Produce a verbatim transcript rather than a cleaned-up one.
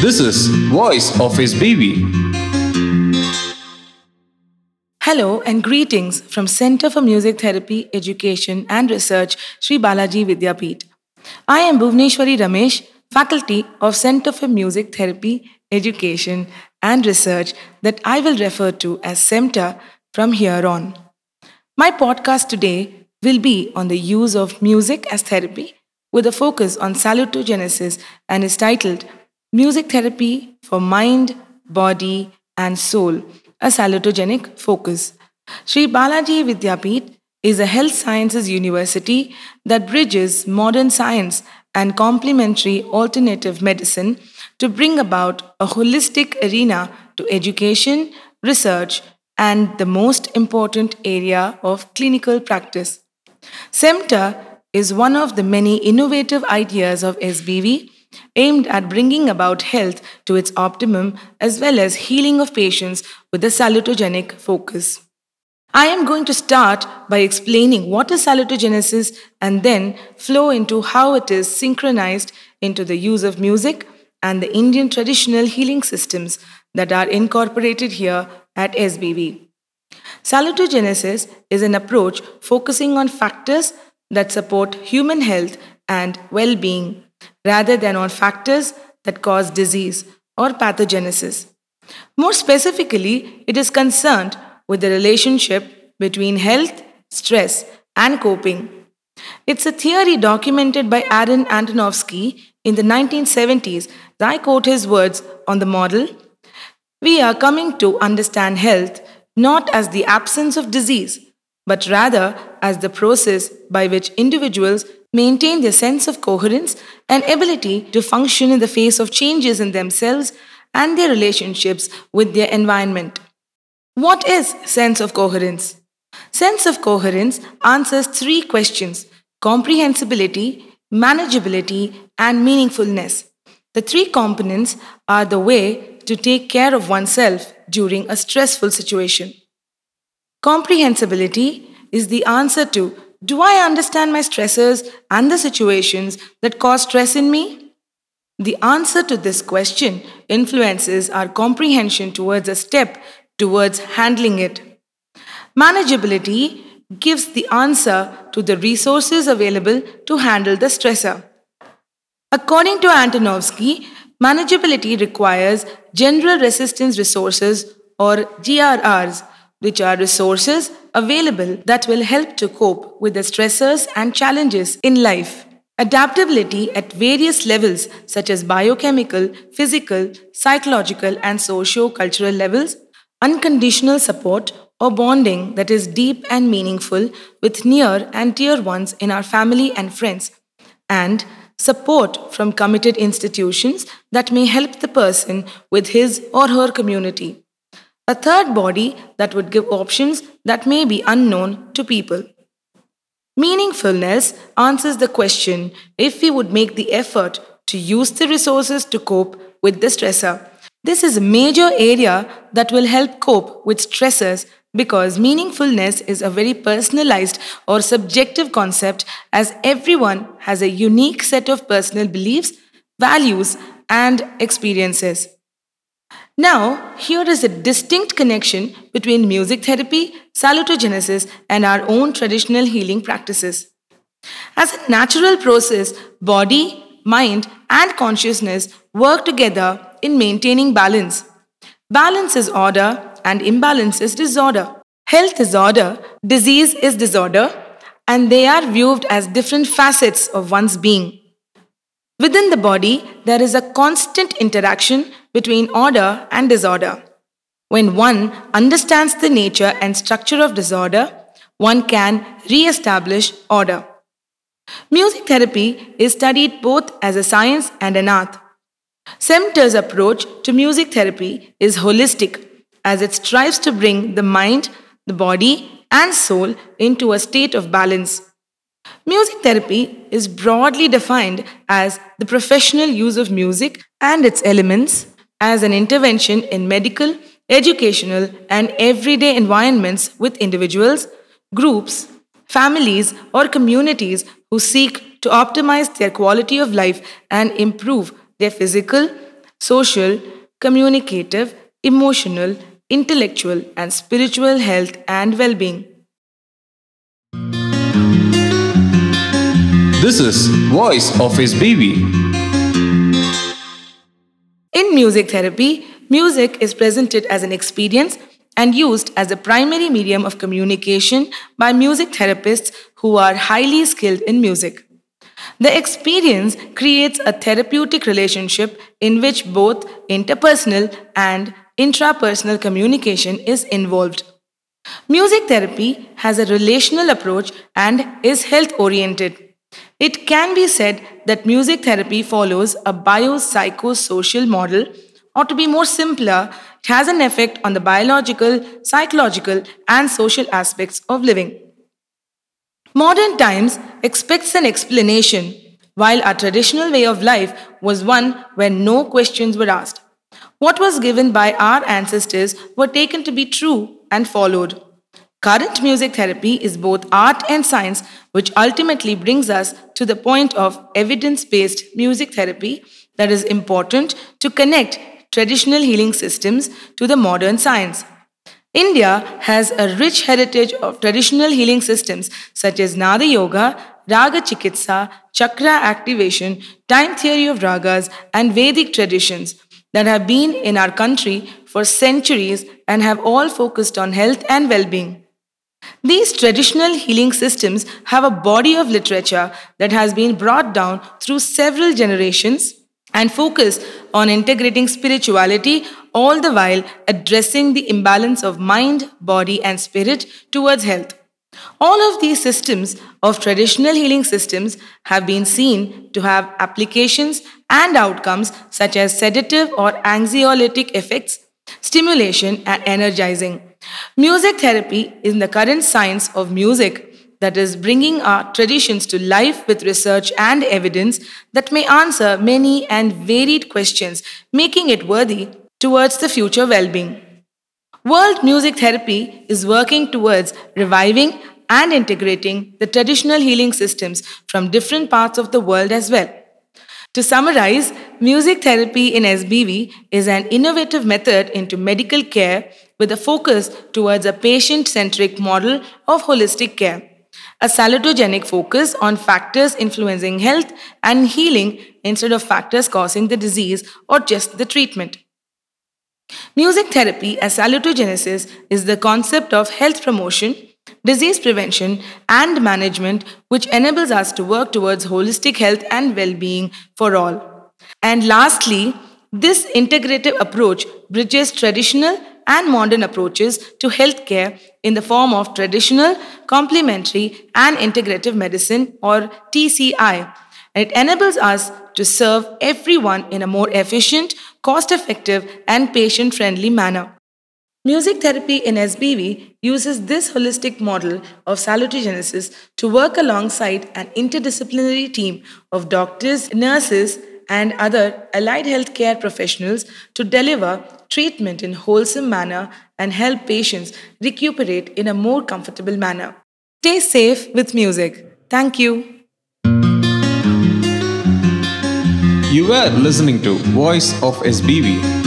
This is Voice of His Baby. Hello and greetings from Center for Music Therapy, Education and Research, Sri Balaji Vidyapeeth. I am Bhuvneshwari Ramesh, faculty of Center for Music Therapy, Education and Research that I will refer to as CEMTA from here on. My podcast today will be on the use of music as therapy with a focus on salutogenesis and is titled Music Therapy for Mind, Body and Soul, a salutogenic focus. Sri Balaji Vidyapeeth is a health sciences university that bridges modern science and complementary alternative medicine to bring about a holistic arena to education, research, and the most important area of clinical practice. CEMTA is one of the many innovative ideas of S B V aimed at bringing about health to its optimum as well as healing of patients with a salutogenic focus. I am going to start by explaining what is salutogenesis and then flow into how it is synchronized into the use of music and the Indian traditional healing systems that are incorporated here at S B V. Salutogenesis is an approach focusing on factors that support human health and well being rather than on factors that cause disease or pathogenesis. More specifically, it is concerned with the relationship between health, stress, and coping. It's a theory documented by Aaron Antonovsky in the nineteen seventies. I quote his words on the model: "We are coming to understand health not as the absence of disease, but rather as the process by which individuals maintain their sense of coherence and ability to function in the face of changes in themselves and their relationships with their environment." What is sense of coherence? Sense of coherence answers three questions: comprehensibility, manageability, and meaningfulness. The three components are the way to take care of oneself during a stressful situation. Comprehensibility is the answer to: do I understand my stressors and the situations that cause stress in me? The answer to this question influences our comprehension towards a step towards handling it. Manageability gives the answer to the resources available to handle the stressor. According to Antonovsky, manageability requires general resistance resources or G R Rs, which are resources available that will help to cope with the stressors and challenges in life. Adaptability at various levels, such as biochemical, physical, psychological, and socio cultural levels, unconditional support or bonding that is deep and meaningful with near and dear ones in our family and friends, and support from committed institutions that may help the person with his or her community. A third body that would give options that may be unknown to people. Meaningfulness answers the question if we would make the effort to use the resources to cope with the stressor. This is a major area that will help cope with stressors because meaningfulness is a very personalized or subjective concept as everyone has a unique set of personal beliefs, values, and experiences. Now, here is a distinct connection between music therapy, salutogenesis, and our own traditional healing practices. As a natural process, body, mind, and consciousness work together in maintaining balance. Balance is order, and imbalance is disorder. Health is order, disease is disorder, and they are viewed as different facets of one's being. Within the body, there is a constant interaction between order and disorder. When one understands the nature and structure of disorder, one can re establish order. Music therapy is studied both as a science and an art. CEMTA's approach to music therapy is holistic as it strives to bring the mind, the body, and soul into a state of balance. Music therapy is broadly defined as the professional use of music and its elements as an intervention in medical, educational, and everyday environments with individuals, groups, families, or communities who seek to optimize their quality of life and improve their physical, social, communicative, emotional, intellectual, and spiritual health and well being. This is Voice of His Baby. In music therapy, music is presented as an experience and used as a primary medium of communication by music therapists who are highly skilled in music. The experience creates a therapeutic relationship in which both interpersonal and intrapersonal communication is involved. Music therapy has a relational approach and is health oriented. It can be said that music therapy follows a biopsychosocial model, or to be more simpler, it has an effect on the biological, psychological, and social aspects of living. Modern times expects an explanation, while our traditional way of life was one where no questions were asked. What was given by our ancestors were taken to be true and followed. Current music therapy is both art and science, which ultimately brings us to the point of evidence based music therapy that is important to connect traditional healing systems to the modern science. India has a rich heritage of traditional healing systems such as Nada Yoga, Raga Chikitsa, Chakra activation, time theory of ragas, and Vedic traditions that have been in our country for centuries and have all focused on health and well being. These traditional healing systems have a body of literature that has been brought down through several generations and focus on integrating spirituality all the while addressing the imbalance of mind, body, and spirit towards health. All of these systems of traditional healing systems have been seen to have applications and outcomes such as sedative or anxiolytic effects, stimulation, and energizing. Music therapy is the current science of music that is bringing our traditions to life with research and evidence that may answer many and varied questions, making it worthy towards the future well being. World Music Therapy is working towards reviving and integrating the traditional healing systems from different parts of the world as well. To summarize, music therapy in S B V is an innovative method into medical care with a focus towards a patient centric model of holistic care, a salutogenic focus on factors influencing health and healing instead of factors causing the disease or just the treatment. Music therapy as salutogenesis is the concept of health promotion, disease prevention, and management which enables us to work towards holistic health and well being for all. And lastly, this integrative approach bridges traditional and modern approaches to healthcare in the form of traditional, complementary, and integrative medicine or T C I. And it enables us to serve everyone in a more efficient, cost effective, and patient friendly manner. Music therapy in S B V uses this holistic model of salutogenesis to work alongside an interdisciplinary team of doctors, nurses, and other allied healthcare professionals to deliver treatment in wholesome manner and help patients recuperate in a more comfortable manner. Stay safe with music. Thank you. You were listening to Voice of S B B